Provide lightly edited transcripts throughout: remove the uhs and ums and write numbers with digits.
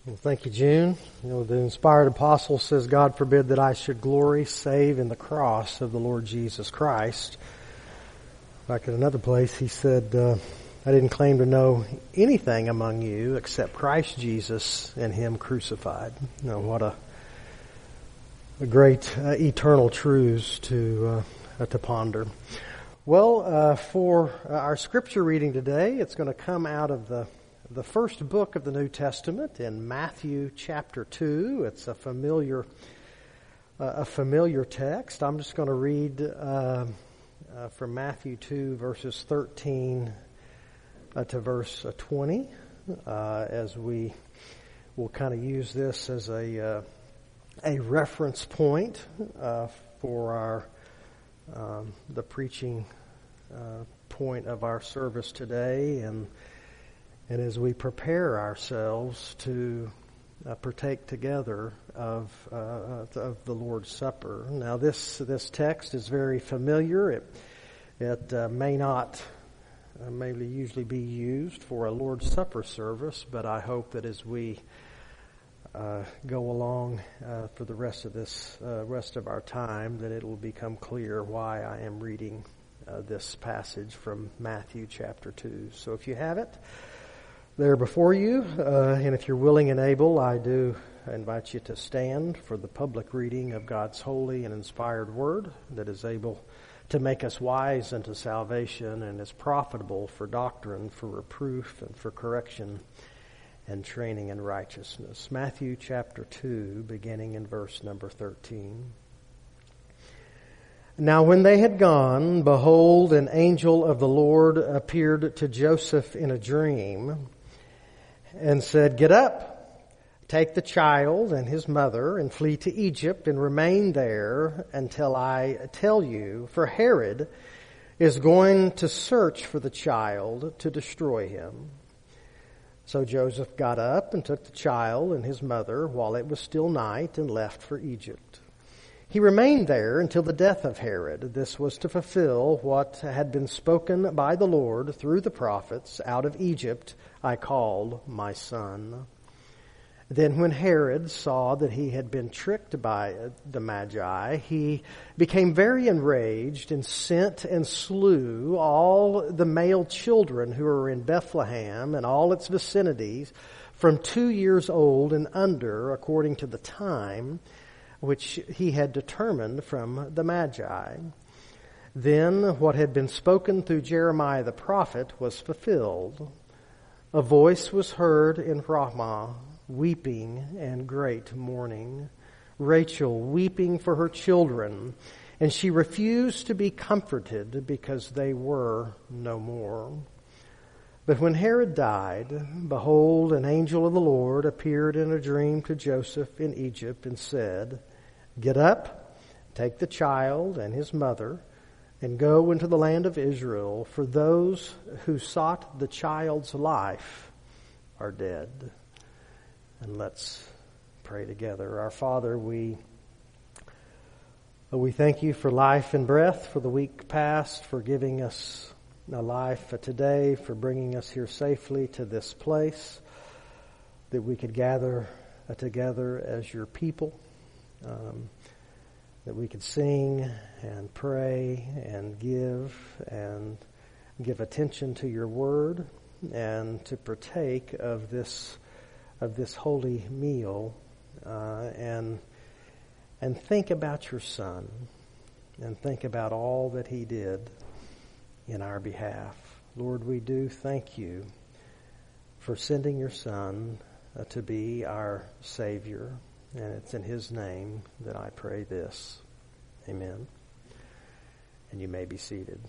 Well, thank you, June. The inspired apostle says, God forbid that I should glory save in the cross of the Lord Jesus Christ. Back at another place, he said, I didn't claim to know anything among you except Christ Jesus and Him crucified. What a great eternal truths to ponder. Well, for our scripture reading today, it's going to come out of the first book of the New Testament in Matthew chapter 2. It's a familiar text. I'm just going to read from Matthew 2 verses 13 to verse 20 as we will kind of use this as a reference point for our the preaching point of our service today, and as we prepare ourselves to partake together of the Lord's Supper. Now, this text is very familiar. It may usually be used for a Lord's Supper service, but I hope that as we go along for the rest of our time, that it will become clear why I am reading this passage from Matthew chapter 2. So if you have it there before you, and if you're willing and able, I do invite you to stand for the public reading of God's holy and inspired word that is able to make us wise unto salvation and is profitable for doctrine, for reproof, and for correction and training in righteousness. Matthew chapter 2, beginning in verse number 13. Now when they had gone, behold, an angel of the Lord appeared to Joseph in a dream, and said, Get up, take the child and his mother, and flee to Egypt, and remain there until I tell you, for Herod is going to search for the child to destroy him. So Joseph got up and took the child and his mother while it was still night, and left for Egypt. He remained there until the death of Herod. This was to fulfill what had been spoken by the Lord through the prophets, Out of Egypt I called my son. Then when Herod saw that he had been tricked by the Magi, he became very enraged and sent and slew all the male children who were in Bethlehem and all its vicinities from 2 years old and under, according to the time which he had determined from the Magi. Then what had been spoken through Jeremiah the prophet was fulfilled. A voice was heard in Ramah, weeping and great mourning, Rachel weeping for her children, and she refused to be comforted because they were no more. But when Herod died, behold, an angel of the Lord appeared in a dream to Joseph in Egypt and said, Get up, take the child and his mother, and go into the land of Israel, for those who sought the child's life are dead. And let's pray together. Our Father, we thank you for life and breath, for the week past, for giving us a life today, for bringing us here safely to this place, that we could gather together as your people, that we could sing and pray and give attention to your word, and to partake of this holy meal, and think about your Son, and think about all that he did in our behalf. Lord, we do thank you for sending your Son to be our Savior. And it's in his name that I pray this. Amen. And you may be seated.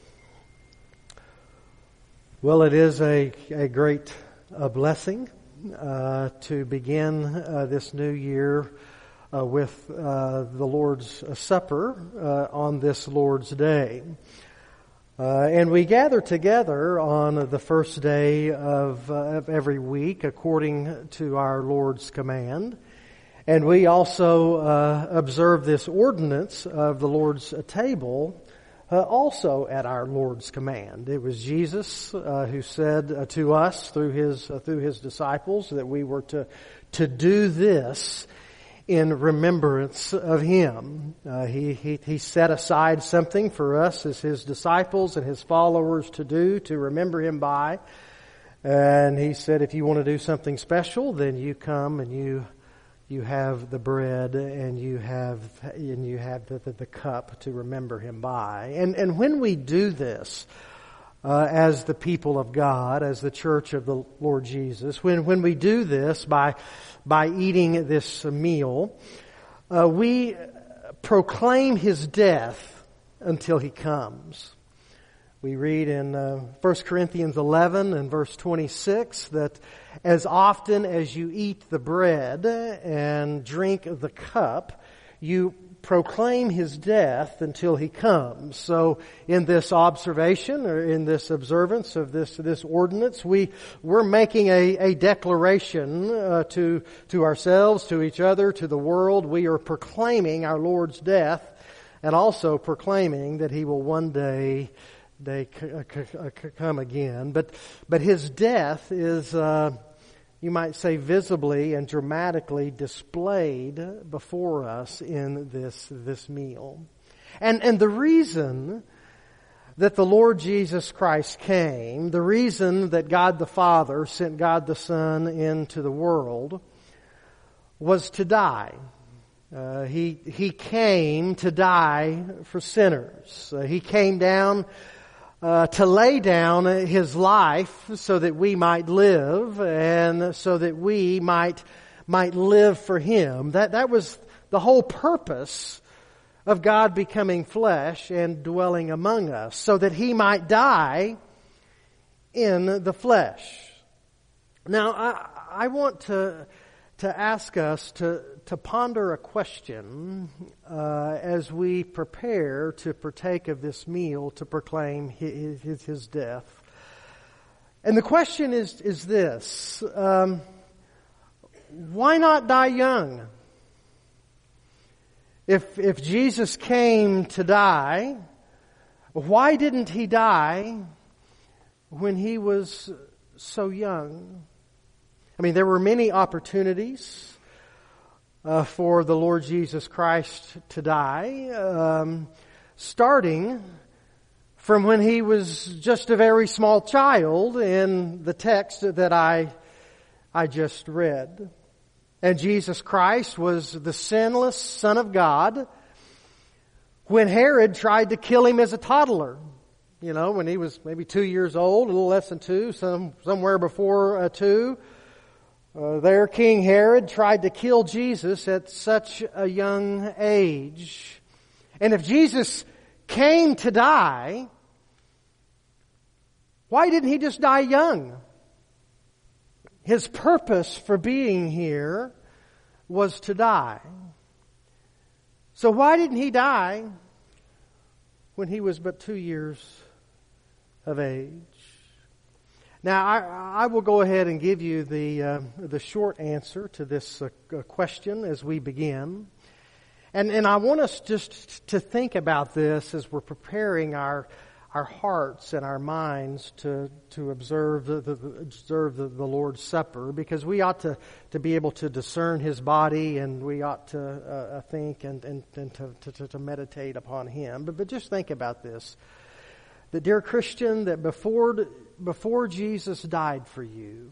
Well, it is a great blessing to begin this new year with the Lord's Supper on this Lord's Day. And we gather together on the first day of every week according to our Lord's command. And we also observe this ordinance of the Lord's table also at our Lord's command. It was Jesus who said to us through his disciples that we were to do this in remembrance of Him. He set aside something for us as His disciples and His followers to do, to remember Him by. And He said, if you want to do something special, then you come and you have the bread and you have the cup to remember Him by. And when we do this, as the people of God, as the church of the Lord Jesus, when we do this by eating this meal, we proclaim His death until He comes. We read in 1 Corinthians 11 and verse 26 that as often as you eat the bread and drink the cup, you proclaim His death until He comes. So in this observation or in this observance of this ordinance, we're making a declaration to ourselves, to each other, to the world. We are proclaiming our Lord's death and also proclaiming that He will one day come again. But His death is, you might say, visibly and dramatically displayed before us in this meal. And the reason that the Lord Jesus Christ came, the reason that God the Father sent God the Son into the world, was to die. He came to die for sinners. He came down to lay down His life so that we might live and so that we might live for Him. That was the whole purpose of God becoming flesh and dwelling among us, so that He might die in the flesh. Now, I want to ask us to ponder a question as we prepare to partake of this meal to proclaim His death. And the question is this: why not die young? If Jesus came to die, why didn't He die when He was so young? I mean, there were many opportunities for the Lord Jesus Christ to die, starting from when He was just a very small child in the text that I just read. And Jesus Christ was the sinless Son of God when Herod tried to kill Him as a toddler. You know, when he was maybe 2 years old, a little less than 2, somewhere before 2. There, King Herod tried to kill Jesus at such a young age. And if Jesus came to die, why didn't He just die young? His purpose for being here was to die. So why didn't He die when He was but 2 years of age? Now, I will go ahead and give you the short answer to this question as we begin. And I want us just to think about this as we're preparing our hearts and our minds to observe the Lord's Supper, because we ought to be able to discern His body, and we ought to think and to meditate upon Him. But just think about this. That, dear Christian, that before Jesus died for you,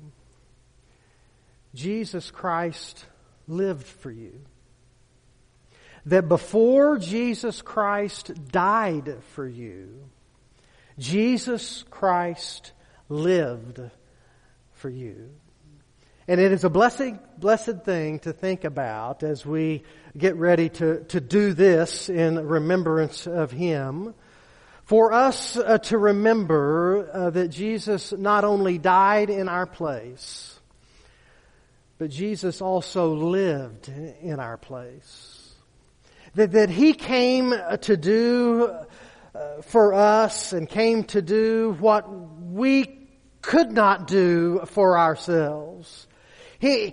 Jesus Christ lived for you. That before Jesus Christ died for you, Jesus Christ lived for you. And it is a blessed thing to think about as we get ready to do this in remembrance of Him. For us to remember that Jesus not only died in our place, but Jesus also lived in our place. That He came to do for us and came to do what we could not do for ourselves. He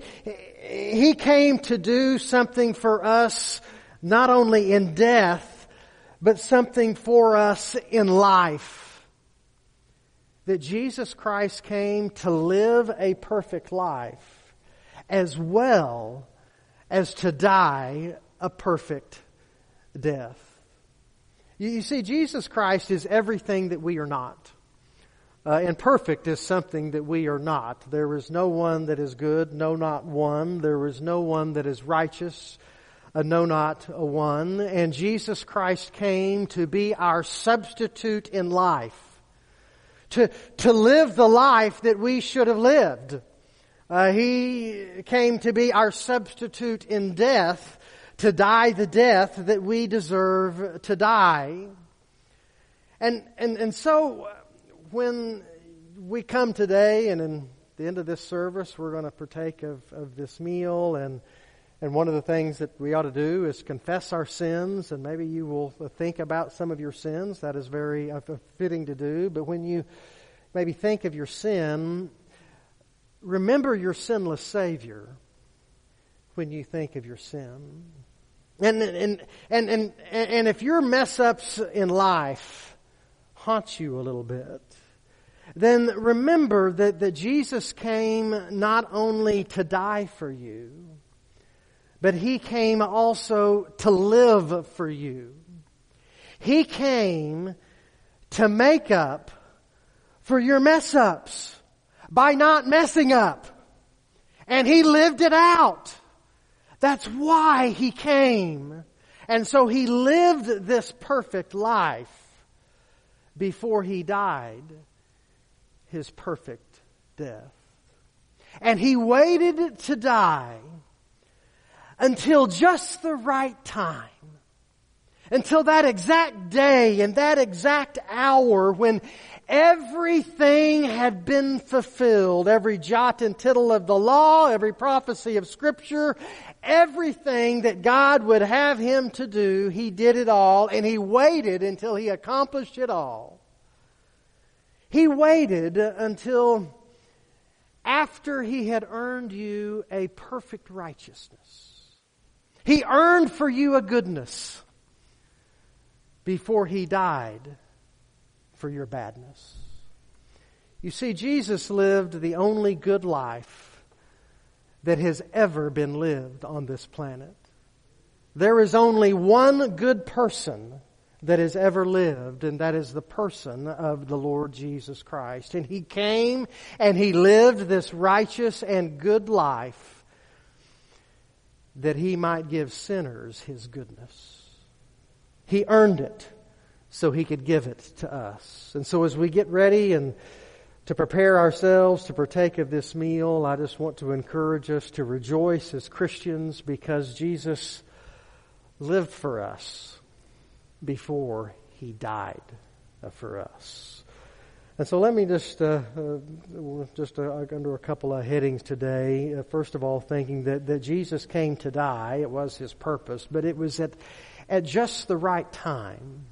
came to do something for us not only in death, but something for us in life. That Jesus Christ came to live a perfect life as well as to die a perfect death. You see, Jesus Christ is everything that we are not. And perfect is something that we are not. There is no one that is good, no, not one. There is no one that is righteous, no, not a one. And Jesus Christ came to be our substitute in life. To live the life that we should have lived. He came to be our substitute in death, to die the death that we deserve to die. And so when we come today, and in the end of this service, we're going to partake of this meal, and one of the things that we ought to do is confess our sins, and maybe you will think about some of your sins. That is very fitting to do. But when you maybe think of your sin, remember your sinless Savior when you think of your sin. And if your mess-ups in life haunt you a little bit, then remember that Jesus came not only to die for you, but He came also to live for you. He came to make up for your mess-ups by not messing up. And He lived it out. That's why He came. And so He lived this perfect life before He died His perfect death. And He waited to die until just the right time. Until that exact day and that exact hour when everything had been fulfilled. Every jot and tittle of the law, every prophecy of Scripture, everything that God would have Him to do, He did it all, and He waited until He accomplished it all. He waited until after He had earned you a perfect righteousness. He earned for you a goodness before He died for your badness. You see, Jesus lived the only good life that has ever been lived on this planet. There is only one good person that has ever lived, and that is the person of the Lord Jesus Christ. And He came and He lived this righteous and good life that He might give sinners His goodness. He earned it so He could give it to us. And so as we get ready and to prepare ourselves to partake of this meal, I just want to encourage us to rejoice as Christians because Jesus lived for us before He died for us. And so let me just under a couple of headings today. First of all, thinking that Jesus came to die. It was His purpose, but it was at just the right time.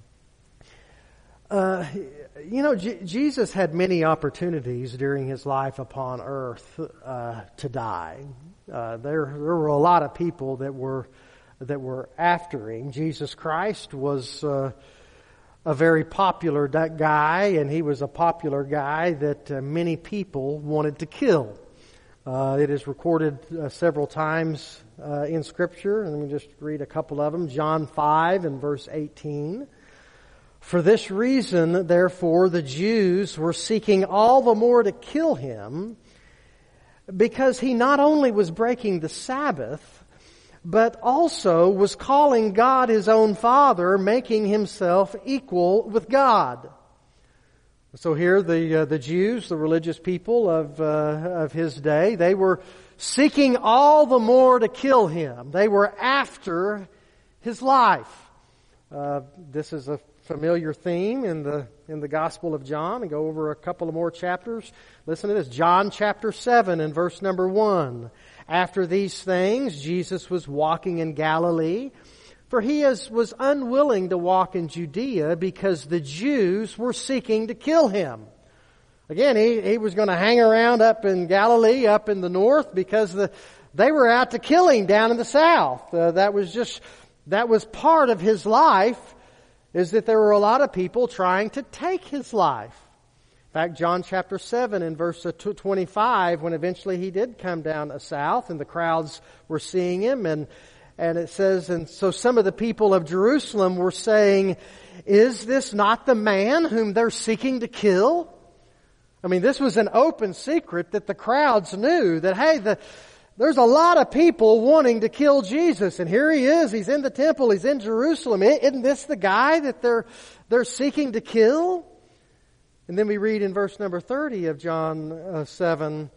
Jesus had many opportunities during His life upon earth to die. There were a lot of people that were after Him. Jesus Christ was a very popular guy, and He was a popular guy that many people wanted to kill. It is recorded several times in Scripture, and let me just read a couple of them. John 5 and verse 18. For this reason, therefore, the Jews were seeking all the more to kill Him, because He not only was breaking the Sabbath, but also was calling God His own Father, making Himself equal with God. So here the Jews, the religious people of His day, they were seeking all the more to kill Him. They were after His life. This is a familiar theme in the Gospel of John. And go over a couple of more chapters. Listen to this. John chapter 7 and verse number 1. After these things, Jesus was walking in Galilee, for He was unwilling to walk in Judea because the Jews were seeking to kill Him. Again, He was going to hang around up in Galilee, up in the north, because they were out to kill Him down in the south. That was part of His life, is that there were a lot of people trying to take His life. In fact, John chapter 7 in verse 25, when eventually He did come down south and the crowds were seeing Him, and it says, and so some of the people of Jerusalem were saying, "Is this not the man whom they're seeking to kill?" I mean, this was an open secret that the crowds knew that, hey, there's a lot of people wanting to kill Jesus, and here He is. He's in the temple. He's in Jerusalem. Isn't this the guy that they're seeking to kill? And then we read in verse number 30 of John 7,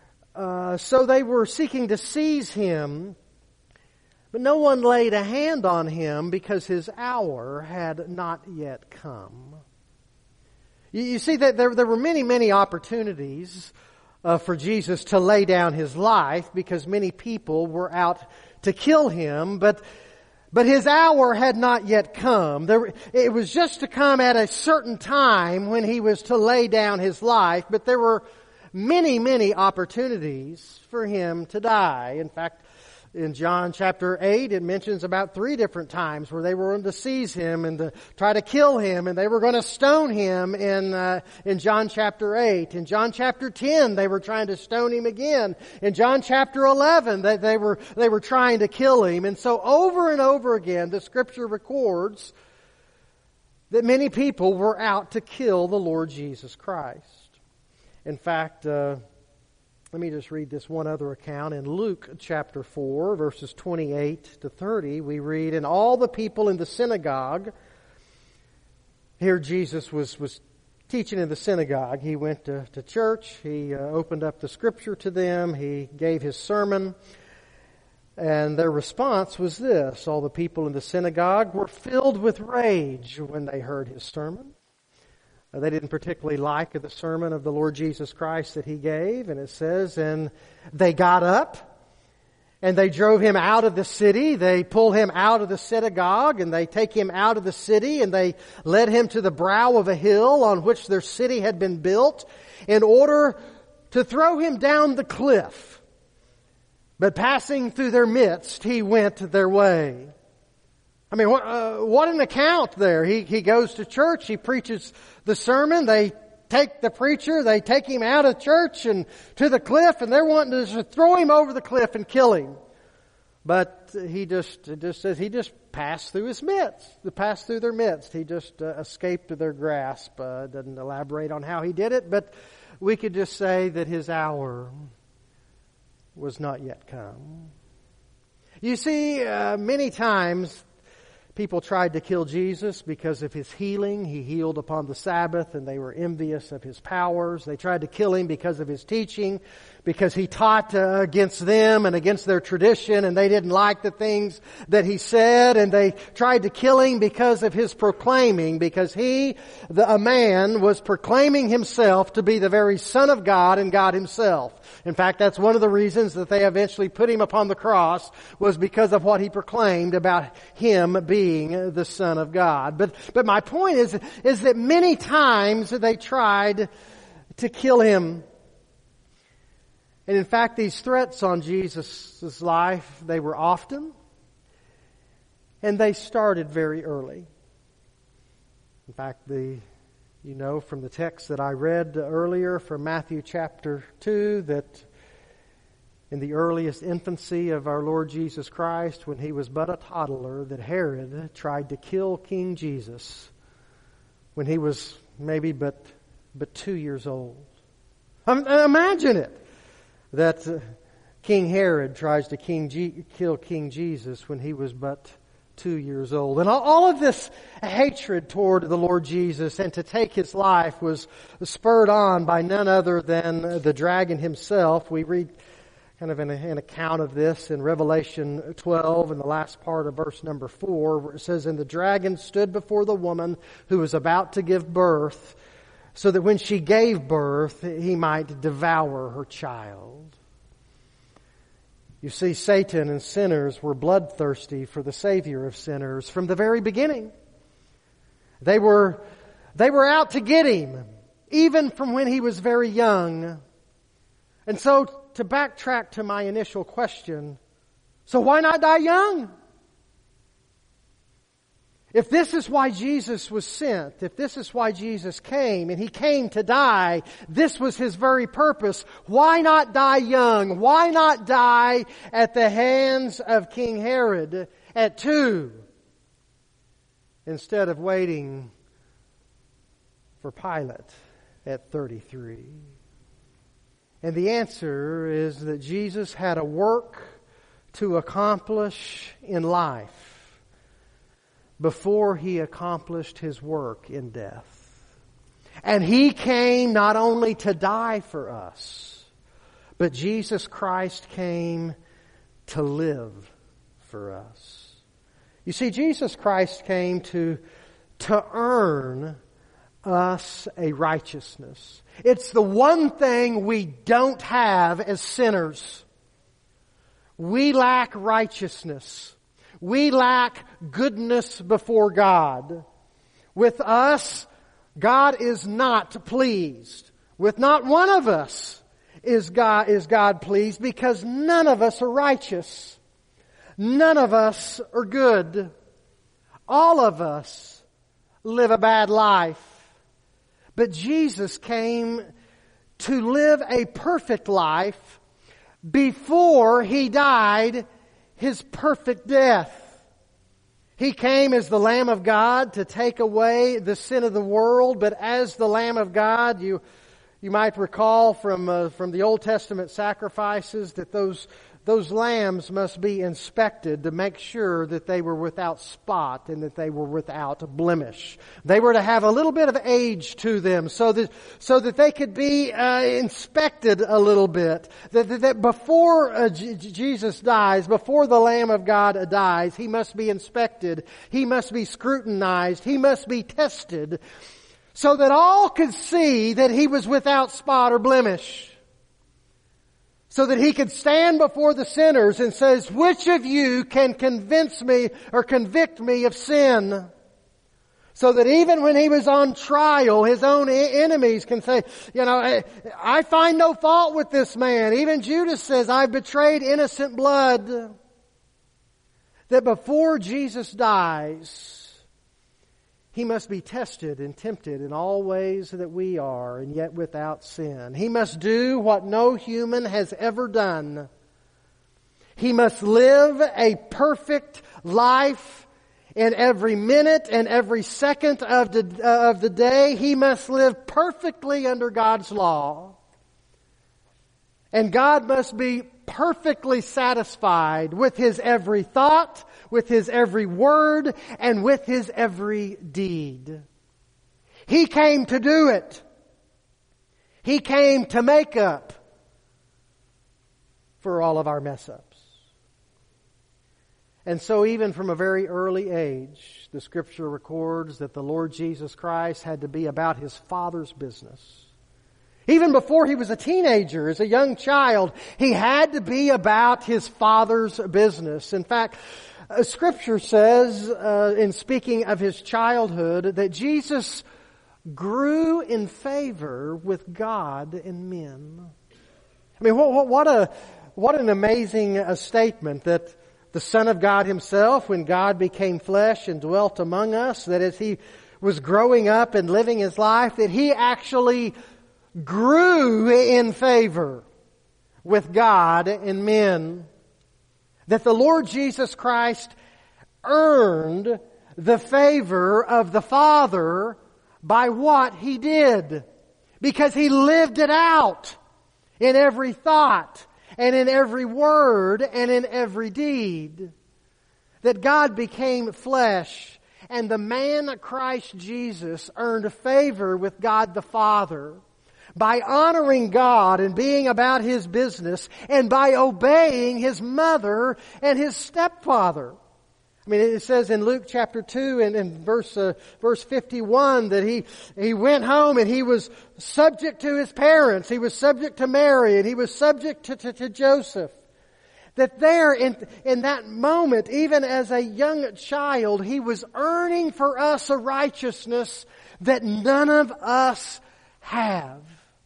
so they were seeking to seize Him, but no one laid a hand on Him because His hour had not yet come. You see that there were many, many opportunities for Jesus to lay down His life because many people were out to kill Him, but His hour had not yet come. It was just to come at a certain time when He was to lay down His life, but there were many, many opportunities for Him to die. In fact, in John chapter 8, it mentions about 3 different times where they were going to seize Him and to try to kill Him, and they were going to stone Him in John chapter 8. In John chapter 10, they were trying to stone Him again. In John chapter 11, they were trying to kill Him. And so over and over again, the Scripture records that many people were out to kill the Lord Jesus Christ. In fact, let me just read this one other account. In Luke chapter 4, verses 28 to 30, we read, "And all the people in the synagogue," here Jesus was teaching in the synagogue. He went to church. He opened up the Scripture to them. He gave His sermon. And their response was this: all the people in the synagogue were filled with rage when they heard His sermon. They didn't particularly like the sermon of the Lord Jesus Christ that He gave. And it says, and they got up and they drove Him out of the city. They pull Him out of the synagogue and they take Him out of the city and they led Him to the brow of a hill on which their city had been built in order to throw Him down the cliff. But passing through their midst, He went their way. I mean, what an account there. He goes to church, he preaches the sermon, they take the preacher, they take him out of church and to the cliff, and they're wanting to throw him over the cliff and kill him. But it just says he just passed through his midst, passed through their midst. He just escaped their grasp. Doesn't elaborate on how he did it, but we could just say that his hour was not yet come. You see, many times people tried to kill Jesus because of His healing. He healed upon the Sabbath and they were envious of His powers. They tried to kill Him because of His teaching, because He taught against them and against their tradition, and they didn't like the things that He said. And they tried to kill Him because of His proclaiming, because He, a man, was proclaiming Himself to be the very Son of God and God Himself. In fact, that's one of the reasons that they eventually put Him upon the cross, was because of what He proclaimed about Him being the Son of God. But my point is that many times they tried to kill Him. And in fact, these threats on Jesus' life, they were often, and they started very early. In fact, you know from the text that I read earlier from Matthew chapter 2 that in the earliest infancy of our Lord Jesus Christ, when He was but a toddler, that Herod tried to kill King Jesus when he was maybe but 2 years old. Imagine it, that King Herod tries to kill King Jesus when he was but 2 years old. And all of this hatred toward the Lord Jesus and to take His life was spurred on by none other than the dragon himself. We read kind of an account of this in Revelation 12 in the last part of verse number 4, where it says, "And the dragon stood before the woman who was about to give birth, so that when she gave birth, he might devour her child." You see, Satan and sinners were bloodthirsty for the Savior of sinners from the very beginning. They were out to get Him, even from when He was very young. And so, to backtrack to my initial question, so why not die young? If this is why Jesus was sent, if this is why Jesus came, and He came to die, this was His very purpose, why not die young? Why not die at the hands of King Herod at 2 instead of waiting for Pilate at 33? And the answer is that Jesus had a work to accomplish in life before He accomplished His work in death. And He came not only to die for us, but Jesus Christ came to live for us. You see, Jesus Christ came to earn us a righteousness. It's the one thing we don't have as sinners. We lack righteousness. We lack goodness before God. With us, God is not pleased. With not one of us is God pleased, because none of us are righteous. None of us are good. All of us live a bad life. But Jesus came to live a perfect life before He died His perfect death. He came as the Lamb of God to take away the sin of the world, but as the Lamb of God, you might recall from the Old Testament sacrifices that those lambs must be inspected to make sure that they were without spot and that they were without blemish. They were to have a little bit of age to them so that they could be inspected a little bit. That before Jesus dies, before the Lamb of God dies, He must be inspected. He must be scrutinized. He must be tested so that all could see that He was without spot or blemish. So that He could stand before the sinners and says, which of you can convince me or convict me of sin? So that even when He was on trial, His own enemies can say, I find no fault with this man. Even Judas says, I've betrayed innocent blood. That before Jesus dies, He must be tested and tempted in all ways that we are, and yet without sin. He must do what no human has ever done. He must live a perfect life in every minute and every second of the day. He must live perfectly under God's law. And God must be perfectly satisfied with His every thought, with His every word, and with His every deed. He came to do it. He came to make up for all of our mess-ups. And so even from a very early age, the Scripture records that the Lord Jesus Christ had to be about His Father's business. Even before He was a teenager, as a young child, He had to be about His Father's business. In fact, Scripture says, in speaking of His childhood, that Jesus grew in favor with God and men. I mean, what an amazing statement that the Son of God Himself, when God became flesh and dwelt among us, that as He was growing up and living His life, that He actually grew in favor with God and men. That the Lord Jesus Christ earned the favor of the Father by what He did. Because He lived it out in every thought and in every word and in every deed. That God became flesh, and the man Christ Jesus earned favor with God the Father by honoring God and being about His business, and by obeying His mother and His stepfather. I mean, it says in Luke chapter 2 and in verse 51 that he went home and he was subject to his parents. He was subject to Mary, and he was subject to Joseph. That there in that moment, even as a young child, He was earning for us a righteousness that none of us have.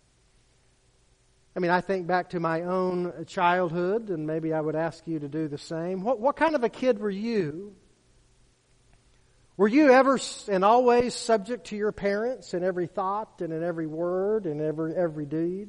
I mean, I think back to my own childhood, and maybe I would ask you to do the same. What kind of a kid were you Were you ever and always subject to your parents in every thought and in every word and every deed?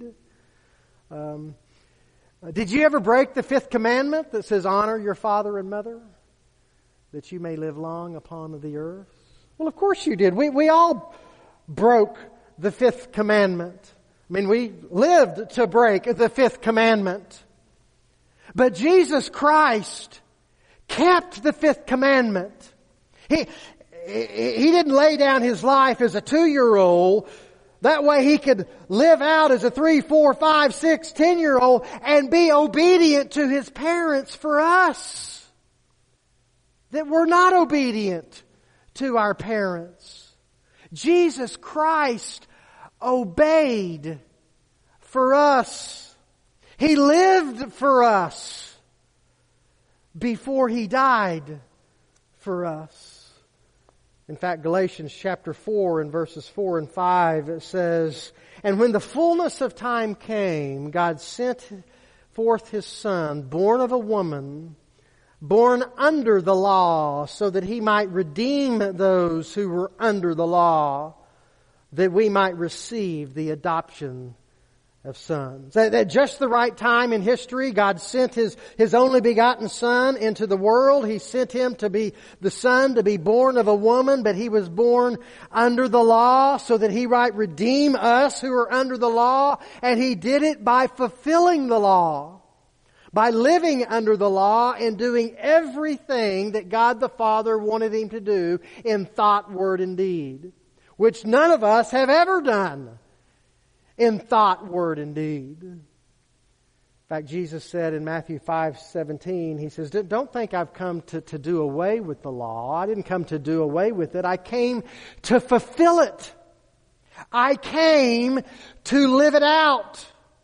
Did you ever break the 5th commandment that says, honor your father and mother, that you may live long upon the earth? Well, of course you did. We all broke the 5th commandment. I mean, we lived to break the 5th commandment. But Jesus Christ kept the 5th commandment. He didn't lay down His life as a 2-year-old. That way He could live out as a 3, 4, 5, 6, 10-year-old and be obedient to His parents for us. That we're not obedient to our parents. Jesus Christ obeyed for us. He lived for us before He died for us. In fact, Galatians chapter 4 and verses 4 and 5, it says, and when the fullness of time came, God sent forth His Son, born of a woman, born under the law, so that He might redeem those who were under the law, that we might receive the adoption of sons. At just the right time in history, God sent His only begotten Son into the world. He sent Him to be the Son, to be born of a woman, but He was born under the law so that He might redeem us who are under the law. And He did it by fulfilling the law, by living under the law and doing everything that God the Father wanted Him to do in thought, word, and deed, which none of us have ever done. In thought, word, and deed. In fact, Jesus said in Matthew 5:17, He says, don't think I've come to do away with the law. I didn't come to do away with it. I came to fulfill it. I came to live it out.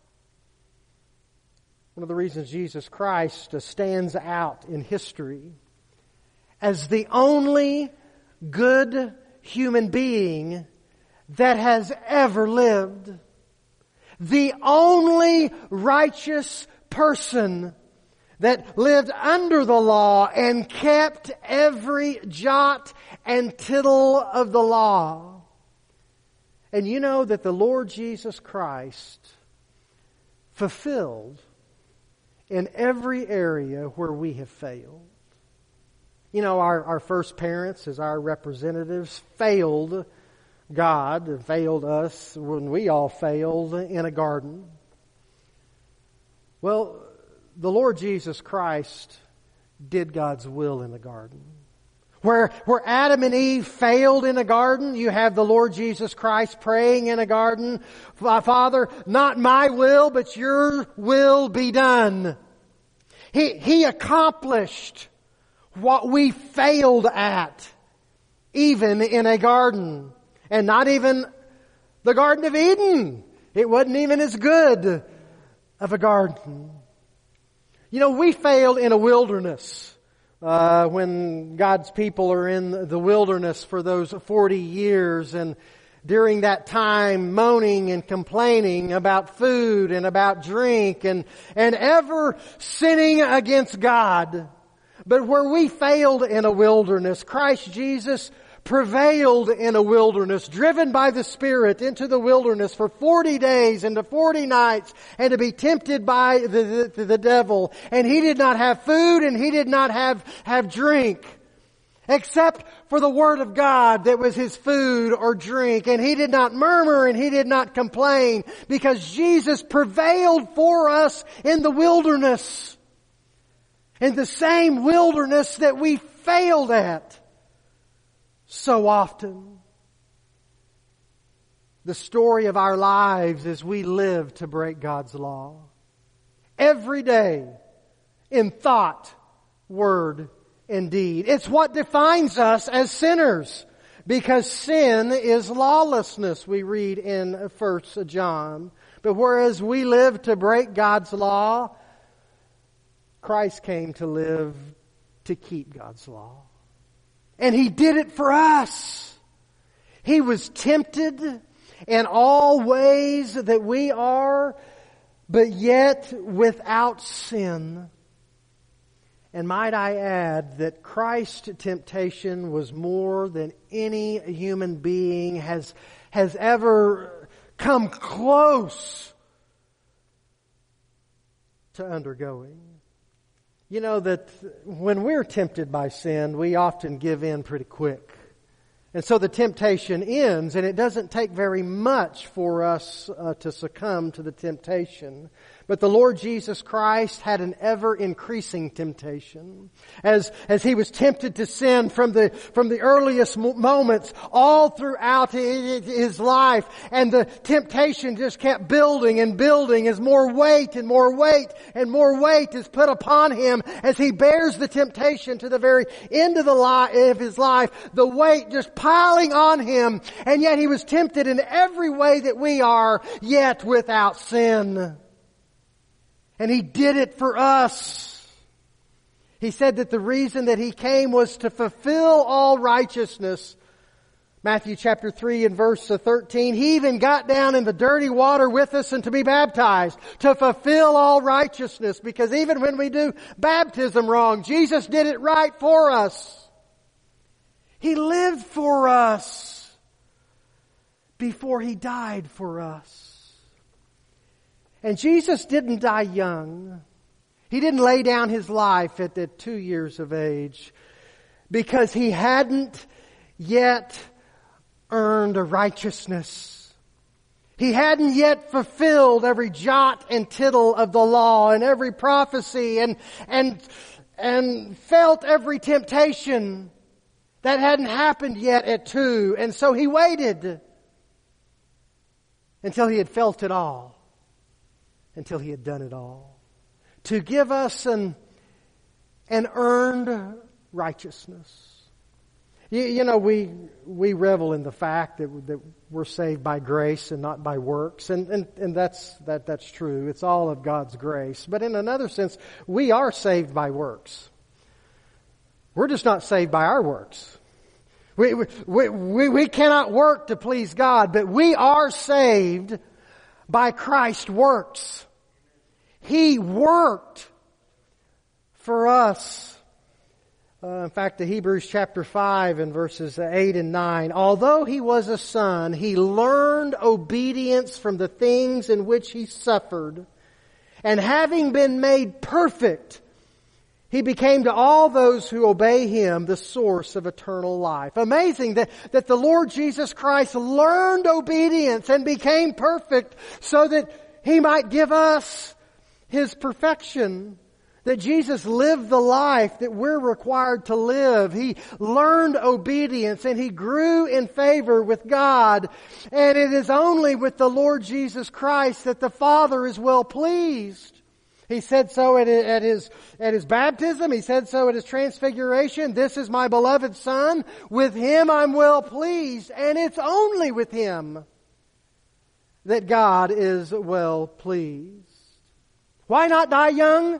One of the reasons Jesus Christ stands out in history as the only good human being that has ever lived. The only righteous person that lived under the law and kept every jot and tittle of the law. And you know that the Lord Jesus Christ fulfilled in every area where we have failed. You know, our first parents as our representatives failed God and failed us when we all failed in a garden. Well, the Lord Jesus Christ did God's will in the garden. Where Adam and Eve failed in a garden, you have the Lord Jesus Christ praying in a garden, Father, not my will, but your will be done. He accomplished what we failed at, even in a garden. And not even the Garden of Eden. It wasn't even as good of a garden. You know, we failed in a wilderness. When God's people are in the wilderness for those 40 years and during that time moaning and complaining about food and about drink and ever sinning against God. But where we failed in a wilderness, Christ Jesus prevailed in a wilderness, driven by the Spirit into the wilderness for 40 days and 40 nights and to be tempted by the devil. And He did not have food and He did not have drink except for the Word of God that was His food or drink. And He did not murmur and He did not complain because Jesus prevailed for us in the wilderness. In the same wilderness that we failed at so often. The story of our lives as we live to break God's law. Every day in thought, word, and deed. It's what defines us as sinners. Because sin is lawlessness, we read in 1 John. But whereas we live to break God's law, Christ came to live to keep God's law. And He did it for us. He was tempted in all ways that we are, but yet without sin. And might I add that Christ's temptation was more than any human being has ever come close to undergoing. You know that when we're tempted by sin, we often give in pretty quick. And so the temptation ends, and it doesn't take very much for us to succumb to the temptation. But the Lord Jesus Christ had an ever-increasing temptation. As He was tempted to sin from the earliest moments all throughout His life. And the temptation just kept building and building as more weight and more weight and more weight is put upon Him as He bears the temptation to the very end of His life. The weight just piling on Him. And yet He was tempted in every way that we are, yet without sin. And He did it for us. He said that the reason that He came was to fulfill all righteousness. Matthew chapter 3 and verse 13. He even got down in the dirty water with us and to be baptized. To fulfill all righteousness. Because even when we do baptism wrong, Jesus did it right for us. He lived for us before He died for us. And Jesus didn't die young. He didn't lay down His life at 2 years of age because He hadn't yet earned a righteousness. He hadn't yet fulfilled every jot and tittle of the law and every prophecy and felt every temptation. That hadn't happened yet at 2. And so He waited until He had felt it all. Until He had done it all. To give us an earned righteousness. You know, we revel in the fact that we're saved by grace and not by works. And that's true. It's all of God's grace. But in another sense, we are saved by works. We're just not saved by our works. We cannot work to please God, but we are saved by Christ's works. He worked for us. In fact, the Hebrews chapter 5 and verses 8 and 9. Although He was a son, He learned obedience from the things in which He suffered. And having been made perfect, He became to all those who obey Him the source of eternal life. Amazing that the Lord Jesus Christ learned obedience and became perfect so that He might give us His perfection. That Jesus lived the life that we're required to live. He learned obedience and He grew in favor with God. And it is only with the Lord Jesus Christ that the Father is well pleased. He said so at His baptism. He said so at His transfiguration. This is my beloved Son. With Him I'm well pleased. And it's only with Him that God is well pleased. Why not die young?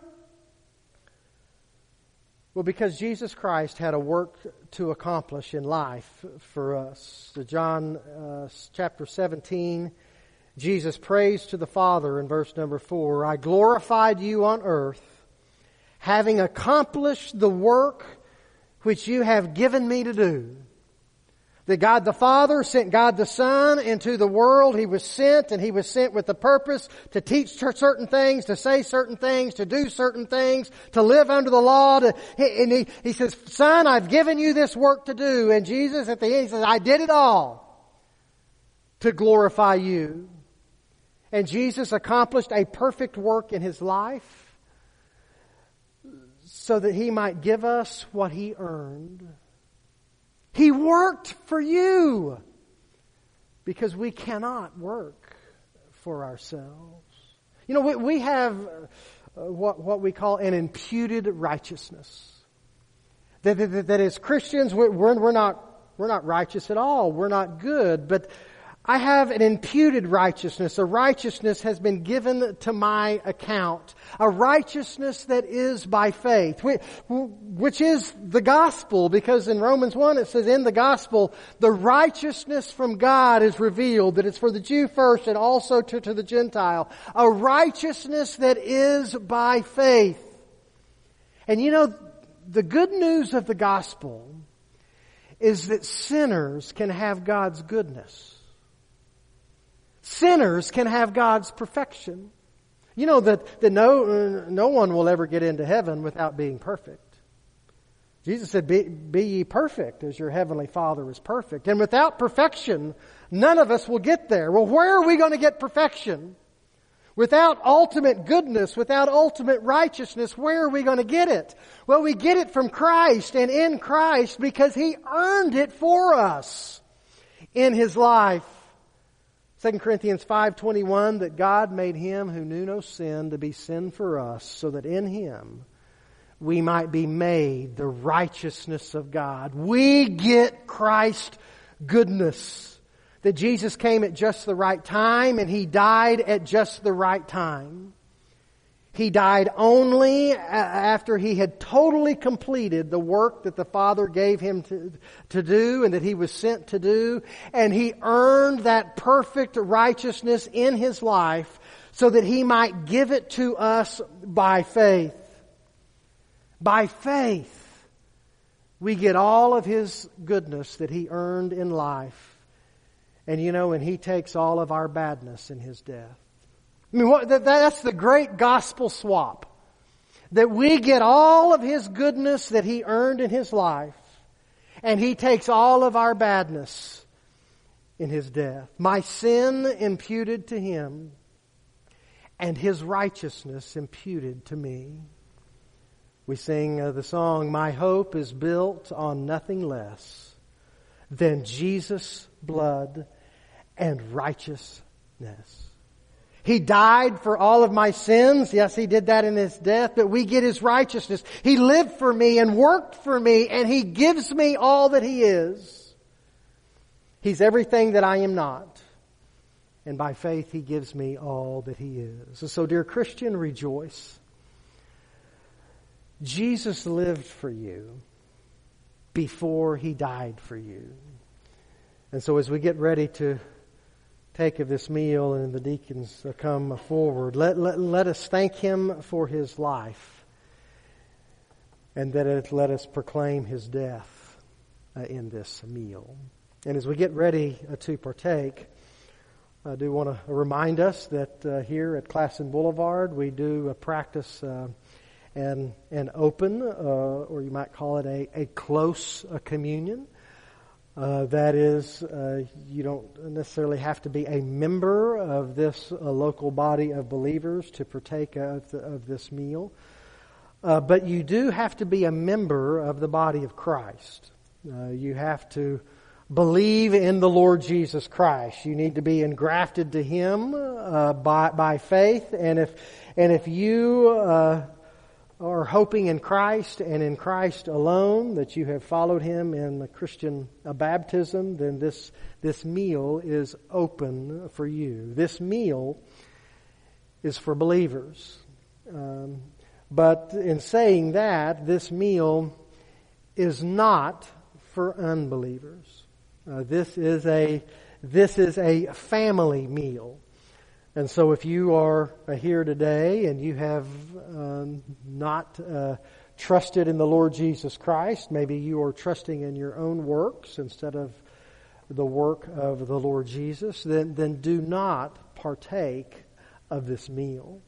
Well, because Jesus Christ had a work to accomplish in life for us. John chapter 17, Jesus prays to the Father in verse number 4, I glorified you on earth, having accomplished the work which you have given me to do. That God the Father sent God the Son into the world. He was sent, and He was sent with the purpose to teach certain things, to say certain things, to do certain things, to live under the law. And he says, Son, I've given you this work to do. And Jesus at the end, He says, I did it all to glorify you. And Jesus accomplished a perfect work in His life so that He might give us what He earned. He worked for you because we cannot work for ourselves. You know, we have what we call an imputed righteousness. That as Christians, we're not righteous at all. We're not good, but I have an imputed righteousness. A righteousness has been given to my account. A righteousness that is by faith, which is the gospel, because in Romans 1 it says, in the gospel, the righteousness from God is revealed, that it's for the Jew first and also to the Gentile. A righteousness that is by faith. And you know, the good news of the gospel is that sinners can have God's goodness. Sinners can have God's perfection. You know that no one will ever get into heaven without being perfect. Jesus said, be ye perfect as your heavenly Father is perfect. And without perfection, none of us will get there. Well, where are we going to get perfection? Without ultimate goodness, without ultimate righteousness, where are we going to get it? Well, we get it from Christ and in Christ because He earned it for us in His life. 2 Corinthians 5:21, that God made Him who knew no sin to be sin for us, so that in Him we might be made the righteousness of God. We get Christ's goodness. That Jesus came at just the right time and He died at just the right time. He died only after He had totally completed the work that the Father gave Him to do and that He was sent to do. And He earned that perfect righteousness in His life so that He might give it to us by faith. By faith, we get all of His goodness that He earned in life. And you know, and He takes all of our badness in His death. I mean, that's the great gospel swap. That we get all of His goodness that He earned in His life. And He takes all of our badness in His death. My sin imputed to Him, and His righteousness imputed to me. We sing the song, my hope is built on nothing less than Jesus' blood and righteousness. He died for all of my sins. Yes, He did that in His death, but we get His righteousness. He lived for me and worked for me, and He gives me all that He is. He's everything that I am not. And by faith, He gives me all that He is. And so, dear Christian, rejoice. Jesus lived for you before He died for you. And so as we get ready to take of this meal and the deacons come forward, let us thank Him for His life, and that let us proclaim His death in this meal. And as we get ready to partake, I do want to remind us that here at Classen Boulevard we do practice an open, or you might call it a close communion. That is, you don't necessarily have to be a member of this local body of believers to partake of this meal. But you do have to be a member of the body of Christ. You have to believe in the Lord Jesus Christ. You need to be engrafted to Him by faith. And if you are hoping in Christ and in Christ alone, that you have followed Him in the Christian baptism, then this meal is open for you. This meal is for believers. But in saying that, this meal is not for unbelievers. This is a family meal. And so if you are here today and you have not trusted in the Lord Jesus Christ, maybe you are trusting in your own works instead of the work of the Lord Jesus, then do not partake of this meal.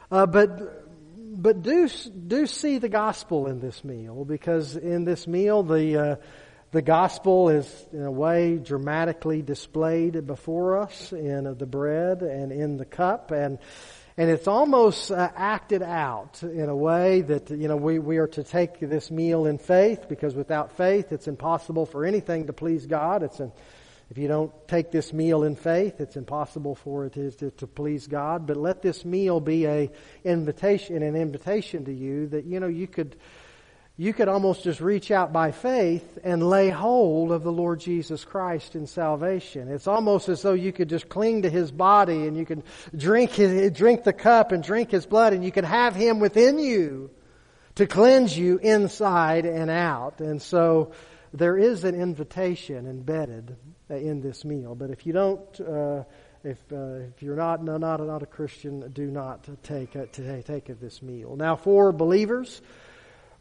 But do see the gospel in this meal, because in this meal the gospel is, in a way, dramatically displayed before us in the bread and in the cup, and it's almost acted out in a way that, we are to take this meal in faith, because without faith it's impossible for anything to please God. If you don't take this meal in faith, it's impossible for it to please God. But let this meal be an invitation to you that, you could almost just reach out by faith and lay hold of the Lord Jesus Christ in salvation. It's almost as though you could just cling to His body, and you can drink the cup and drink His blood, and you can have Him within you to cleanse you inside and out. And so there is an invitation embedded in this meal. But if you don't, if you're not a Christian, do not take of this meal. Now, for believers,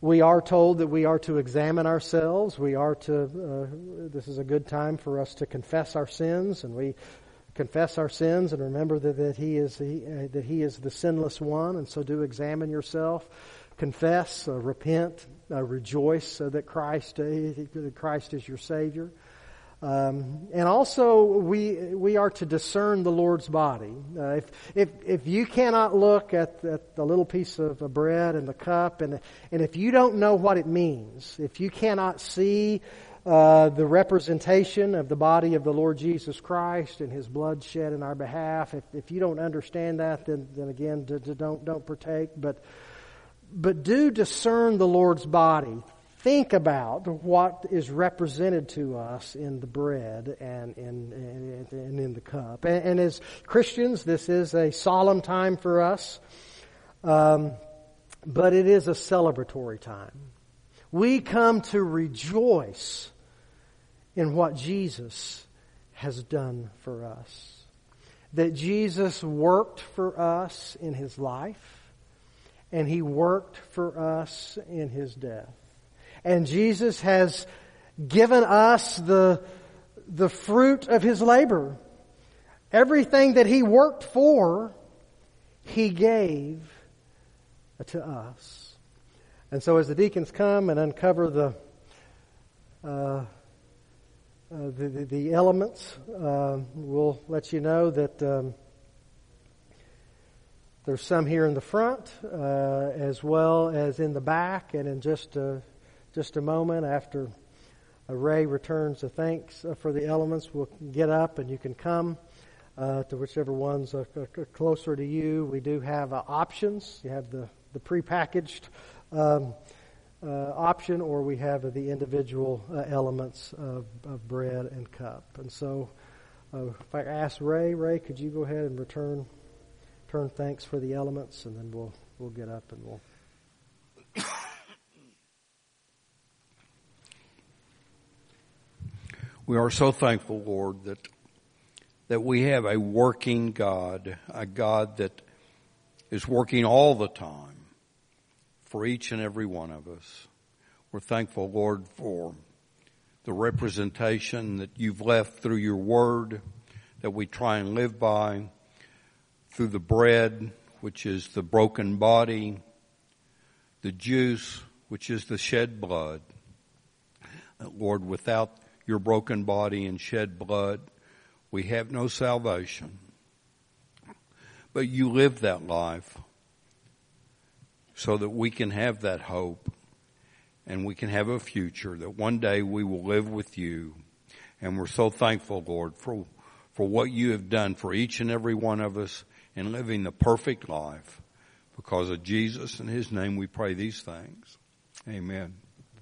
We are told that we are to examine ourselves. We are to, this is a good time for us to confess our sins, and we confess our sins and remember that He is the sinless one, and so do examine yourself. Confess, repent, rejoice that Christ is your Savior. And also we are to discern the Lord's body. If you cannot look at the little piece of bread and the cup, and if you don't know what it means, if you cannot see the representation of the body of the Lord Jesus Christ and His blood shed in our behalf, if you don't understand that, then again, don't partake. But do discern the Lord's body. Think about what is represented to us in the bread and in the cup. And as Christians, this is a solemn time for us, but it is a celebratory time. We come to rejoice in what Jesus has done for us. That Jesus worked for us in His life, and He worked for us in His death. And Jesus has given us the fruit of His labor. Everything that He worked for, He gave to us. And so as the deacons come and uncover the elements, we'll let you know that there's some here in the front as well as in the back, and in just a moment after Ray returns the thanks for the elements, we'll get up and you can come to whichever one's closer to you. We do have options. You have the prepackaged option, or we have the individual elements of bread and cup. And so if I ask Ray, could you go ahead and return thanks for the elements, and then we'll get up and we'll... We are so thankful, Lord, that we have a working God, a God that is working all the time for each and every one of us. We're thankful, Lord, for the representation that You've left through Your Word that we try and live by, through the bread, which is the broken body, the juice, which is the shed blood. Lord, without Your broken body and shed blood, we have no salvation. But You lived that life so that we can have that hope and we can have a future, that one day we will live with You. And we're so thankful, Lord, for what You have done for each and every one of us in living the perfect life. Because of Jesus and His name we pray these things. Amen.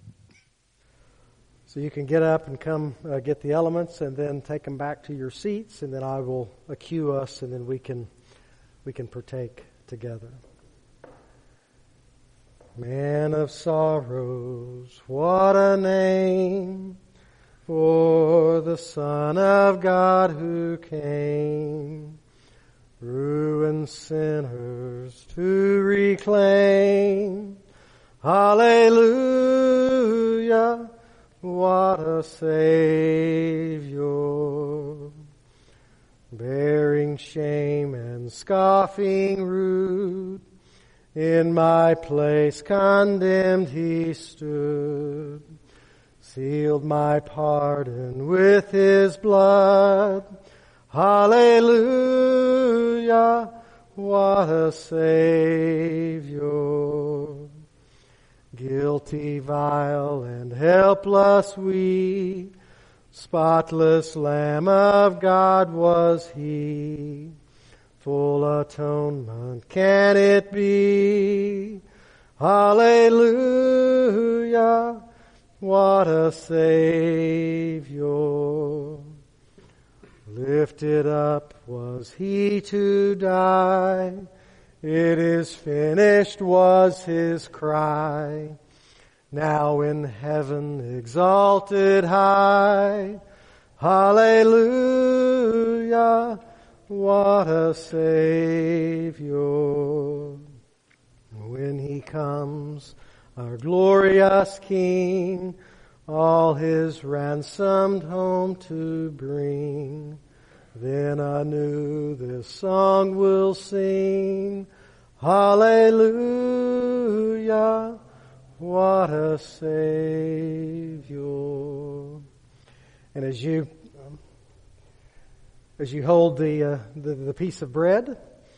So you can get up and come get the elements and then take them back to your seats, and then I will cue us, and then we can partake together. Man of sorrows, what a name for the Son of God who came, ruined sinners to reclaim. Hallelujah. What a Savior, bearing shame and scoffing rude, in my place condemned He stood, sealed my pardon with His blood. Hallelujah, what a Savior. Guilty, vile, and helpless we, spotless Lamb of God was He. Full atonement can it be? Hallelujah, what a Savior. Lifted up was He to die. It is finished was His cry. Now in heaven exalted high. Hallelujah, what a Savior. When He comes our glorious King, all his ransomed home to bring. Then anew this song will sing, Hallelujah, what a Savior. And as you hold the piece of bread,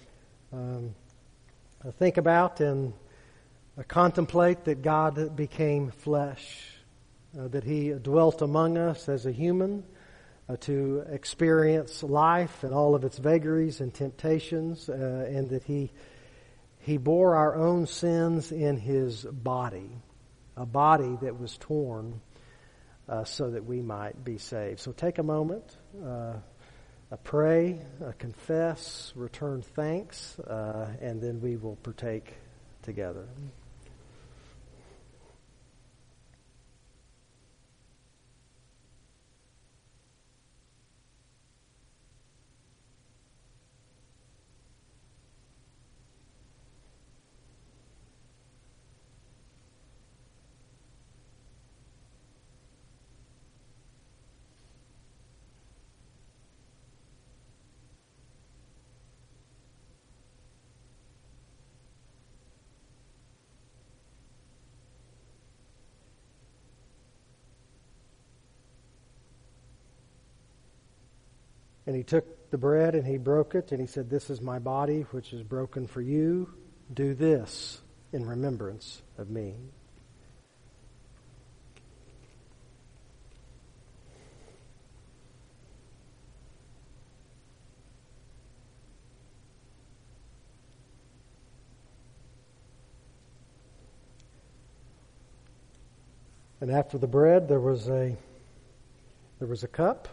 think about and contemplate that God became flesh, that He dwelt among us as a human to experience life and all of its vagaries and temptations, and that He bore our own sins in His body, a body that was torn so that we might be saved. So take a moment, pray, confess, return thanks, and then we will partake together. And He took the bread and He broke it and He said, "This is my body which is broken for you. Do this in remembrance of me." And after the bread, there was a cup.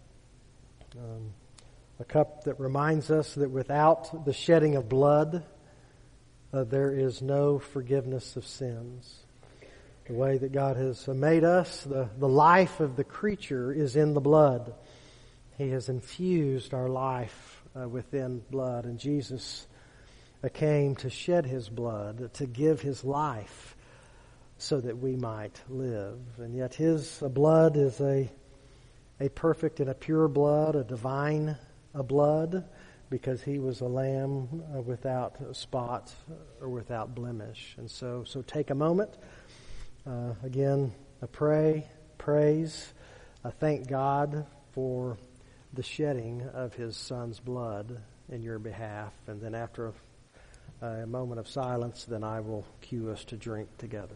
A cup that reminds us that without the shedding of blood, there is no forgiveness of sins. The way that God has made us, the life of the creature is in the blood. He has infused our life within blood, and Jesus came to shed His blood, to give His life so that we might live. And yet His blood is a perfect and a pure blood, a divine blood, because He was a lamb without spot or without blemish. And so take a moment, again, praise, thank God for the shedding of His Son's blood in your behalf. And then after a moment of silence, then I will cue us to drink together.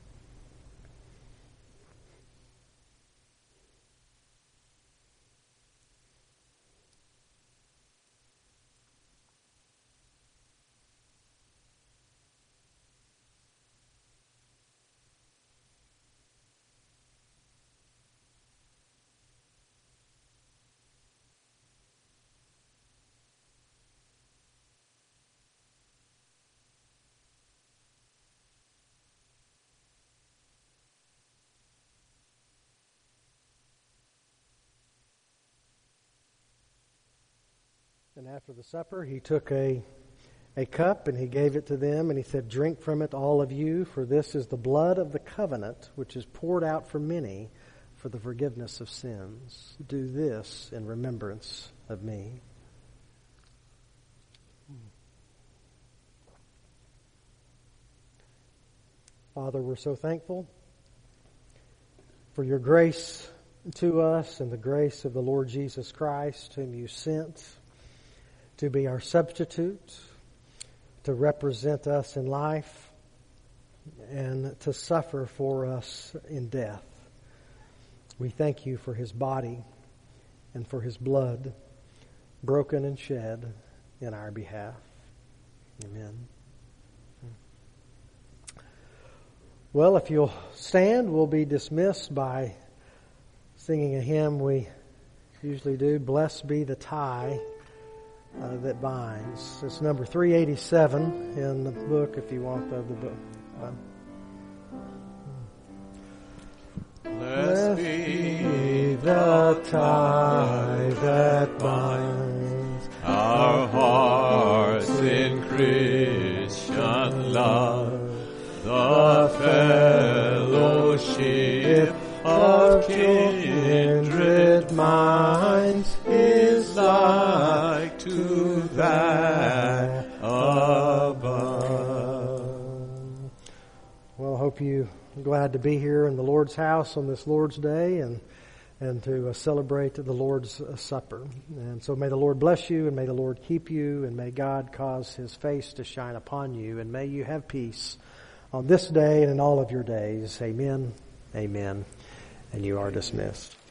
And after the supper, He took a cup and He gave it to them, and He said, "Drink from it, all of you, for this is the blood of the covenant, which is poured out for many for the forgiveness of sins. Do this in remembrance of me." Father, we're so thankful for your grace to us and the grace of the Lord Jesus Christ, whom you sent to be our substitute, to represent us in life, and to suffer for us in death. We thank you for His body and for His blood broken and shed in our behalf. Amen. Well, if you'll stand, we'll be dismissed by singing a hymn we usually do, "Blessed Be the Tie That Binds." It's number 387 in the book, if you want the book. Blessed be the tie that binds our hearts in Christian love, the kindred minds is like to that above. Well, I hope you're glad to be here in the Lord's house on this Lord's Day and to celebrate the Lord's Supper. And so may the Lord bless you, and may the Lord keep you, and may God cause His face to shine upon you, and may you have peace on this day and in all of your days. Amen. Amen. And you are dismissed.